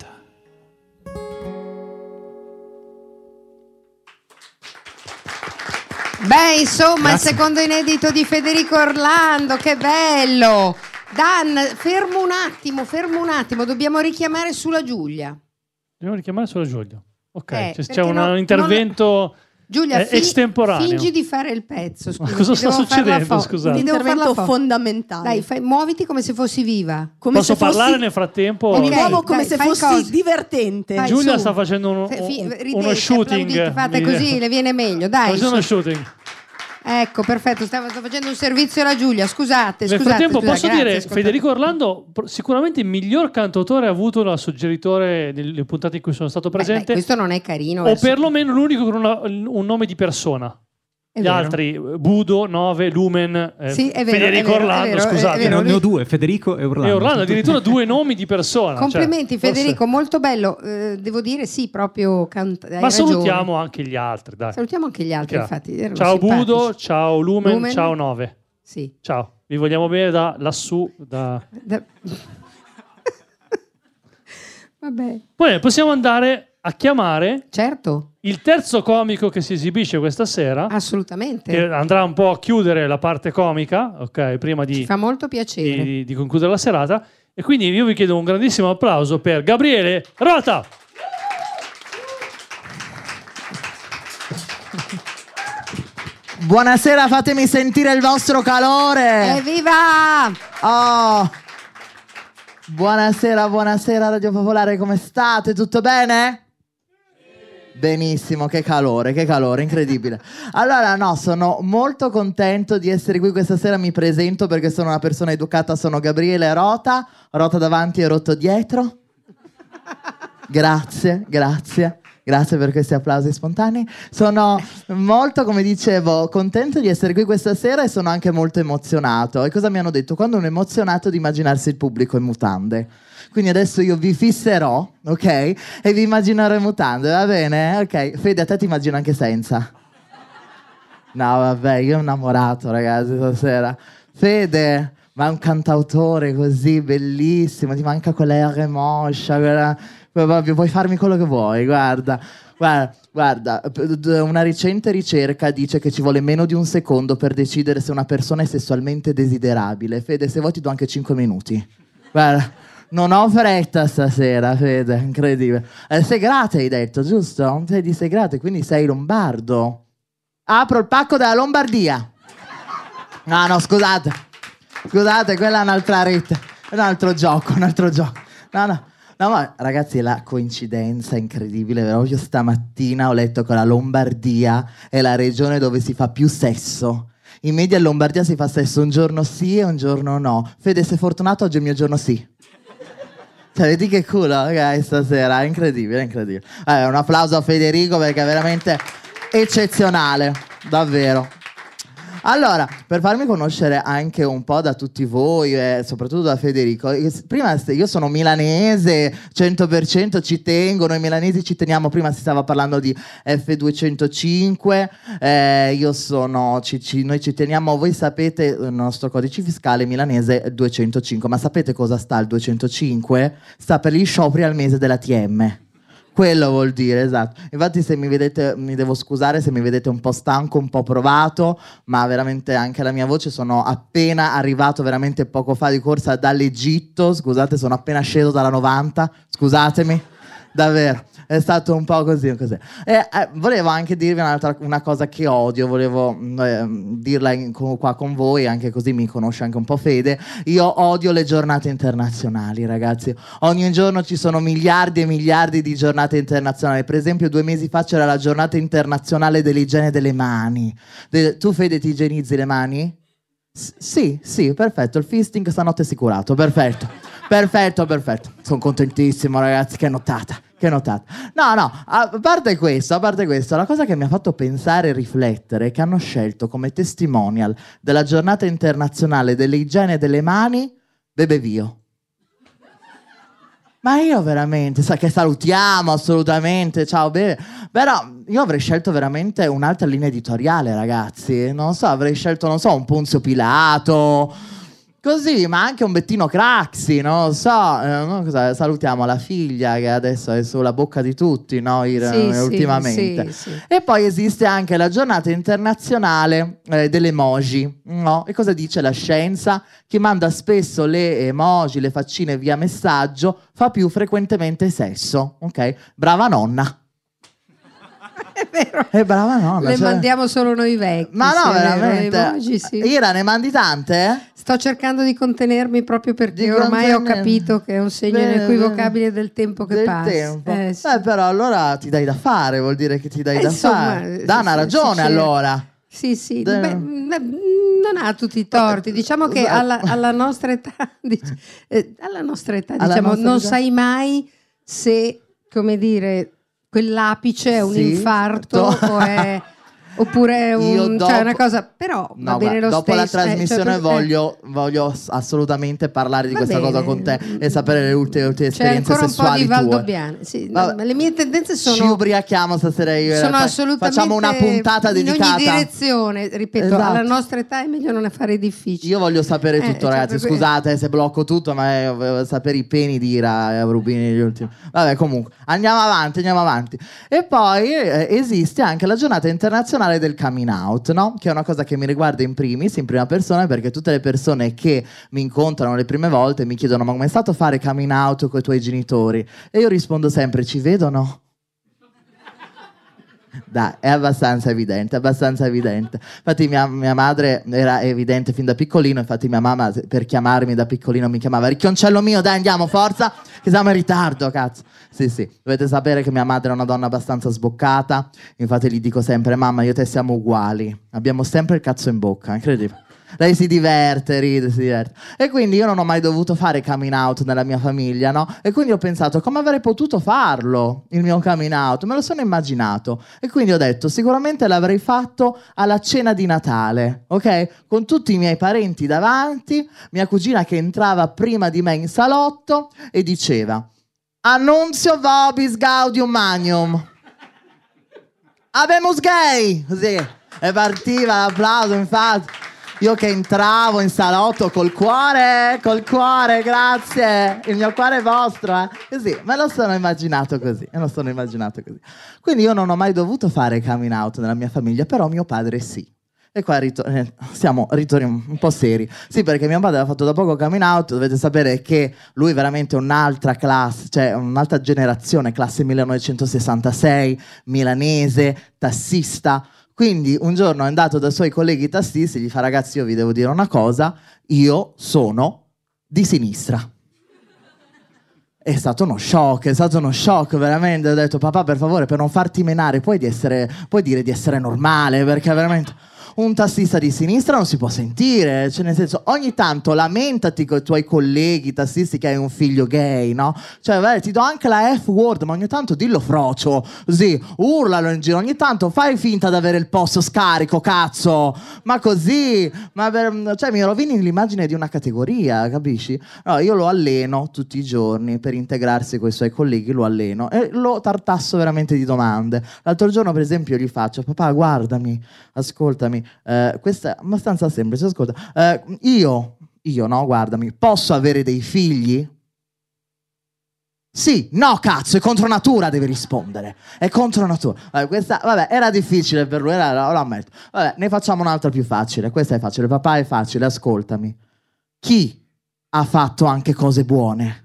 Beh, insomma, Grazie. Il secondo inedito di Federico Orlando, che bello! Dan, fermo un attimo, dobbiamo richiamare sulla Giulia. Dobbiamo richiamare sulla Giulia. Ok, c'è perché un intervento Giulia, estemporaneo. fingi di fare il pezzo. Scusa, Ma cosa sta succedendo, scusate? Un intervento fondamentale. Dai, muoviti come se fossi viva. Come Posso se fossi... parlare nel frattempo? Mi muovo come dai, se fai fossi cose. divertente. Vai, Giulia su. sta facendo uno Ridete, shooting. applaudite, fate così, le viene meglio. Dai, Sta facendo uno su. shooting. Ecco, perfetto, sto facendo un servizio alla Giulia, scusate. Nel frattempo grazie, posso dire, ascoltate. Federico Orlando sicuramente il miglior cantautore avuto la suggeritore nelle puntate in cui sono stato presente, questo non è carino. o perlomeno l'unico con un nome di persona. Gli altri, Budo, 9, Lumen, sì, è vero, Federico Orlando, scusate. Ne ho due, Federico e Orlando. E Orlando, addirittura 2 nomi di persona. Complimenti, cioè, Federico, molto bello. Devo dire, sì, proprio ma salutiamo anche gli altri, dai. Salutiamo anche gli altri, infatti. Ciao simpatici. Budo, ciao Lumen, ciao 9. Sì. Ciao, vi vogliamo bene da lassù. Vabbè. Poi possiamo andare a chiamare il terzo comico che si esibisce questa sera. Assolutamente. Che andrà un po' a chiudere la parte comica, ok? Prima di, ci fa molto piacere di concludere la serata. E quindi io vi chiedo un grandissimo applauso per Gabriele Rota. Buonasera, fatemi sentire il vostro calore. Evviva! Oh. Buonasera Radio Popolare, come state? Tutto bene? Benissimo, che calore, incredibile. Allora, no, sono molto contento di essere qui questa sera, mi presento perché sono una persona educata, sono Gabriele Rota davanti e rotto dietro. Grazie per questi applausi spontanei. Sono molto, come dicevo, contento di essere qui questa sera e sono anche molto emozionato. E cosa mi hanno detto? Quando uno è emozionato di immaginarsi il pubblico in mutande. Quindi adesso io vi fisserò, ok? E vi immaginerò in mutande, va bene? Ok, Fede, a te ti immagino anche senza. No, vabbè, io ho innamorato, ragazzi, stasera. Fede, ma è un cantautore così bellissimo, ti manca quella R moscia, puoi farmi quello che vuoi, guarda, una recente ricerca dice che ci vuole meno di un secondo per decidere se una persona è sessualmente desiderabile. Fede, se vuoi ti do anche 5 minuti. Guarda, non ho fretta stasera, Fede, incredibile. Segrate hai detto, giusto? Sei di Segrate, quindi sei lombardo. Apro il pacco della Lombardia. No, scusate, quella è un'altra rete, è un altro gioco. No, ma ragazzi, la coincidenza è incredibile, vero? Io stamattina ho letto che la Lombardia è la regione dove si fa più sesso. In media in Lombardia si fa sesso un giorno sì e un giorno no. Fede, sei fortunato, oggi è il mio giorno sì. Cioè, vedi che culo, ok, stasera, è incredibile. Un applauso a Federico perché è veramente eccezionale, davvero. Allora, per farmi conoscere anche un po' da tutti voi e soprattutto da Federico, prima io sono milanese, 100%, ci tengo, noi milanesi ci teniamo, prima si stava parlando di F205, noi ci teniamo, voi sapete il nostro codice fiscale milanese è 205, ma sapete cosa sta il 205? Sta per gli scioperi al mese dell'ATM. Quello vuol dire, esatto. Infatti se mi vedete, mi devo scusare se mi vedete un po' stanco, un po' provato, ma veramente anche la mia voce, sono appena arrivato veramente poco fa di corsa dall'Egitto, scusate, sono appena sceso dalla 90, scusatemi, davvero. È stato un po' così. Volevo anche dirvi una cosa che odio, volevo dirla qua con voi, anche così mi conosce anche un po' Fede. Io odio le giornate internazionali, ragazzi. Ogni giorno ci sono miliardi e miliardi di giornate internazionali. Per esempio 2 mesi fa c'era la giornata internazionale dell'igiene delle mani. Tu, Fede, ti igienizzi le mani? Sì, perfetto. Il fisting stanotte assicurato, perfetto. Sono contentissimo, ragazzi, che notata. No, a parte questo, la cosa che mi ha fatto pensare e riflettere è che hanno scelto come testimonial della giornata internazionale dell'igiene delle mani Bebevio. Ma io veramente, che salutiamo assolutamente, ciao Bebe, però io avrei scelto veramente un'altra linea editoriale, ragazzi, non so, avrei scelto, un Ponzio Pilato, così, ma anche un Bettino Craxi, non so, salutiamo la figlia che adesso è sulla bocca di tutti, no? Ultimamente. Sì. E poi esiste anche la giornata internazionale delle emoji, no? E cosa dice la scienza? Chi manda spesso le emoji, le faccine via messaggio, fa più frequentemente sesso, ok? Brava nonna. È vero. Brava nonna. Le mandiamo solo noi vecchi. Ma no, veramente. Emoji, sì. Ira, ne mandi tante? Sto cercando di contenermi proprio perché ormai ho capito che è un segno inequivocabile del tempo che passa. Sì. Però allora ti dai da fare, vuol dire che ti dai da fare. Dana ha ragione allora. Sì. Non ha tutti i torti. Diciamo che alla nostra età, non sai mai se, come dire, quell'apice è un infarto o è oppure cioè una cosa, però no, va bene lo dopo stesso. La trasmissione voglio assolutamente parlare di questa cosa con te e sapere le ultime esperienze sessuali tue. C'è ancora un po' di Valdobbiane. Sì, le mie tendenze sono... Ci ubriachiamo stasera io. Sono assolutamente... Facciamo una puntata dedicata... In ogni direzione, ripeto, esatto. Alla nostra età è meglio non fare difficili. Io voglio sapere tutto, ragazzi, scusate se blocco tutto, ma voglio sapere i peni di Ira e Rubini gli ultimi. Vabbè, comunque, andiamo avanti. E poi esiste anche la giornata internazionale del coming out, no? Che è una cosa che mi riguarda in primis, in prima persona, perché tutte le persone che mi incontrano le prime volte mi chiedono: ma come è stato fare coming out con i tuoi genitori? E io rispondo sempre: ci vedono? Dai, è abbastanza evidente. Infatti mia madre era evidente fin da piccolino. Infatti mia mamma, per chiamarmi da piccolino, mi chiamava Ricchioncello mio, dai andiamo, forza, che siamo in ritardo, cazzo. Sì, dovete sapere che mia madre è una donna abbastanza sboccata. Infatti gli dico sempre: mamma, io e te siamo uguali, abbiamo sempre il cazzo in bocca, incredibile. Lei si diverte, ride. E quindi io non ho mai dovuto fare coming out nella mia famiglia, no? E quindi ho pensato: come avrei potuto farlo, il mio coming out? Me lo sono immaginato. E quindi ho detto: sicuramente l'avrei fatto alla cena di Natale, ok? Con tutti i miei parenti davanti, mia cugina che entrava prima di me in salotto e diceva: Annunzio vobis gaudium magnum. Habemus gay! Così. E partiva l'applauso, infatti. Io che entravo in salotto col cuore, grazie, il mio cuore è vostro, Così, me lo sono immaginato così. Quindi io non ho mai dovuto fare coming out nella mia famiglia, però mio padre sì. E qua siamo ritorni un po' seri. Sì, perché mio padre aveva fatto da poco coming out. Dovete sapere che lui è veramente un'altra classe, cioè un'altra generazione, classe 1966, milanese, tassista. Quindi un giorno è andato dai suoi colleghi tassisti e gli fa: ragazzi, io vi devo dire una cosa, io sono di sinistra. È stato uno shock, veramente. Ho detto: papà, per favore, per non farti menare, puoi dire di essere normale, perché veramente... Un tassista di sinistra non si può sentire, cioè nel senso, ogni tanto lamentati con i tuoi colleghi tassisti che hai un figlio gay, no? Cioè, vabbè, ti do anche la F-word, ma ogni tanto dillo frocio, così, urlalo in giro, ogni tanto fai finta di avere il posto scarico, cazzo, ma così, cioè mi rovini l'immagine di una categoria, capisci? No, io lo alleno tutti i giorni per integrarsi con i suoi colleghi, lo alleno e lo tartasso veramente di domande. L'altro giorno, per esempio, gli faccio: papà, guardami, ascoltami, questa è abbastanza semplice, ascolta, io no, guardami, posso avere dei figli? Sì, no, cazzo, è contro natura, devi rispondere, è contro natura. Questa, vabbè, era difficile per lui, lo ammetto. Vabbè, ne facciamo un'altra più facile. Questa è facile, papà, è facile, ascoltami. Chi ha fatto anche cose buone?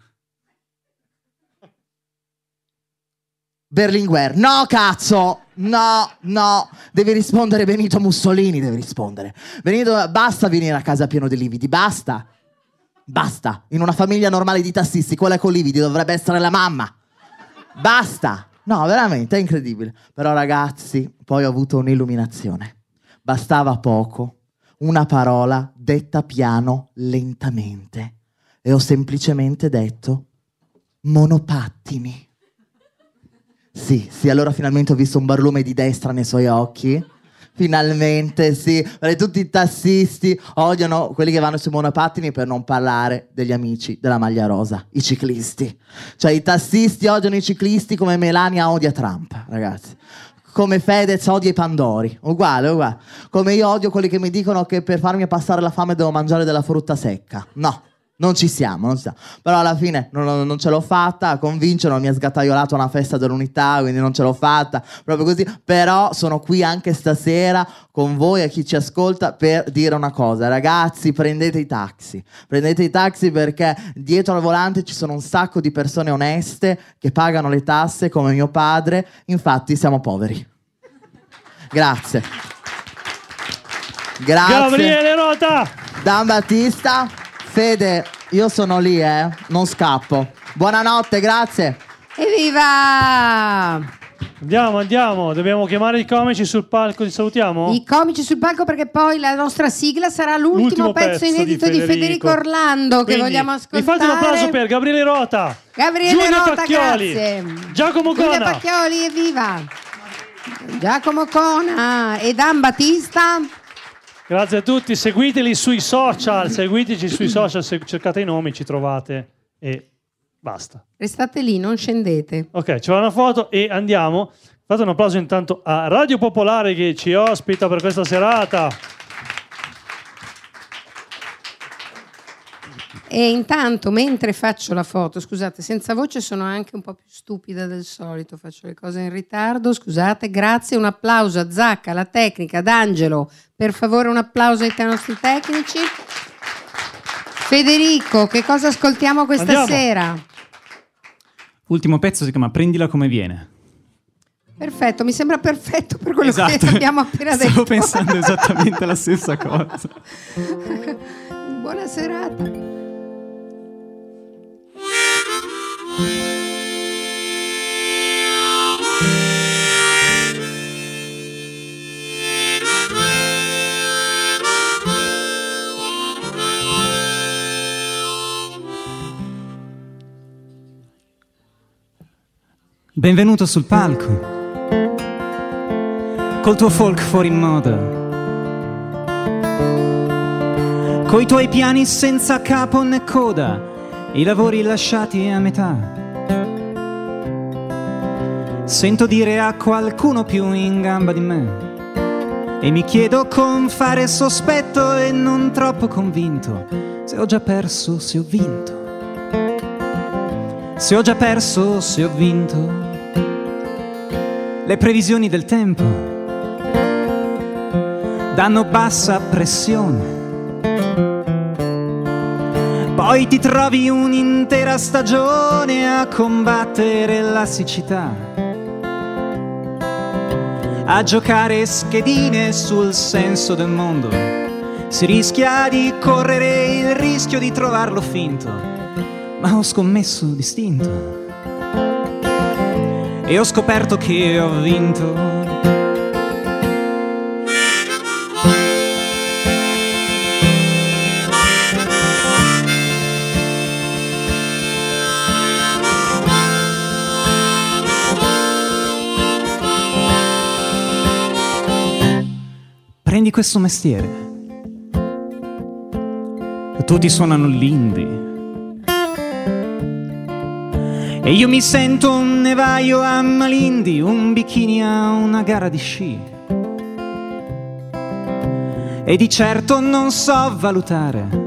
Berlinguer. No, cazzo! No, devi rispondere Benito Mussolini, devi rispondere. Benito, basta venire a casa pieno di lividi, basta. In una famiglia normale di tassisti, quella con lividi dovrebbe essere la mamma. Basta. No, veramente, è incredibile. Però ragazzi, poi ho avuto un'illuminazione. Bastava poco, una parola detta piano, lentamente. E ho semplicemente detto: monopattini. Sì, allora finalmente ho visto un barlume di destra nei suoi occhi. Finalmente, sì. Perché tutti i tassisti odiano quelli che vanno sui monopattini, per non parlare degli amici della maglia rosa, i ciclisti. Cioè i tassisti odiano i ciclisti come Melania odia Trump, ragazzi. Come Fedez odia i Pandori, uguale. Come io odio quelli che mi dicono che per farmi passare la fame devo mangiare della frutta secca. No. Non ci siamo. Però alla fine non ce l'ho fatta a convincere, mi ha sgattaiolato una festa dell'unità, quindi non ce l'ho fatta, proprio così. Però sono qui anche stasera con voi, a chi ci ascolta, per dire una cosa: ragazzi, prendete i taxi, perché dietro al volante ci sono un sacco di persone oneste che pagano le tasse come mio padre, infatti siamo poveri. Grazie. Gabriele Rota, Dan Battista. Fede, io sono lì, non scappo. Buonanotte, grazie. Evviva! Andiamo. Dobbiamo chiamare i comici sul palco, li salutiamo? I comici sul palco, perché poi la nostra sigla sarà l'ultimo pezzo inedito di Federico Orlando. Quindi, che vogliamo ascoltare. Vi fate un applauso per Gabriele Rota, Giulio Pacchioli, grazie. Giacomo Cona, Giulio Pacchioli, evviva! Giacomo Cona e Dan Battista. Grazie a tutti, seguiteli sui social, seguiteci sui social, cercate i nomi, ci trovate e basta. Restate lì, non scendete. Ok, c'è una foto e andiamo. Fate un applauso intanto a Radio Popolare che ci ospita per questa serata. E intanto, mentre faccio la foto, scusate, senza voce sono anche un po' più stupida del solito, faccio le cose in ritardo, scusate, grazie, un applauso a Zacca, alla tecnica, ad Angelo, per favore un applauso ai nostri tecnici. Federico, che cosa ascoltiamo questa sera? Ultimo pezzo si chiama Prendila come viene. Perfetto, mi sembra perfetto per quello che abbiamo appena detto. Stavo pensando esattamente la stessa cosa. Buona serata. Benvenuto sul palco, col tuo folk fuori moda, coi tuoi piani senza capo né coda, i lavori lasciati a metà. Sento dire a qualcuno più in gamba di me e mi chiedo con fare sospetto e non troppo convinto se ho già perso, se ho vinto. Se ho già perso, se ho vinto. Le previsioni del tempo danno bassa pressione. Poi ti trovi un'intera stagione a combattere la siccità, a giocare schedine sul senso del mondo. Si rischia di correre il rischio di trovarlo finto, ma ho scommesso distinto e ho scoperto che ho vinto. Prendi questo mestiere, tutti suonano l'indie e io mi sento un nevaio a Malindi, un bikini a una gara di sci. E di certo non so valutare